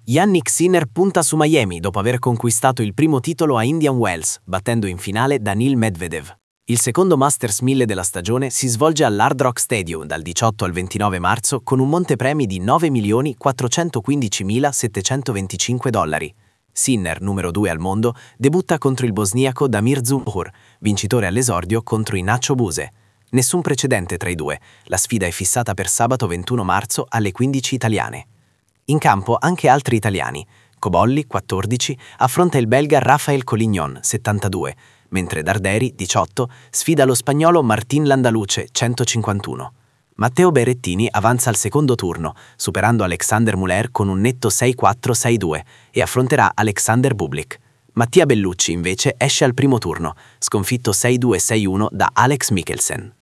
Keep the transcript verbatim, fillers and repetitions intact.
Yannick Sinner punta su Miami dopo aver conquistato il primo titolo a Indian Wells, battendo in finale Daniil Medvedev. Il secondo Masters mille della stagione si svolge all'Hard Rock Stadium dal diciotto al ventinove marzo con un montepremi di nove milioni quattrocentoquindicimilasettecentoventicinque dollari. Sinner, numero due al mondo, debutta contro il bosniaco Damir Džumhur, vincitore all'esordio contro Inacio Buse. Nessun precedente tra i due, la sfida è fissata per sabato ventuno marzo alle quindici italiane. In campo anche altri italiani. Cobolli, quattordici, affronta il belga Rafael Collignon, settantadue, mentre Darderi, diciotto, sfida lo spagnolo Martín Landaluce, centocinquantuno. Matteo Berrettini avanza al secondo turno, superando Alexander Muller con un netto sei quattro sei due e affronterà Alexander Bublik. Mattia Bellucci invece esce al primo turno, sconfitto sei due sei uno da Alex Mikkelsen.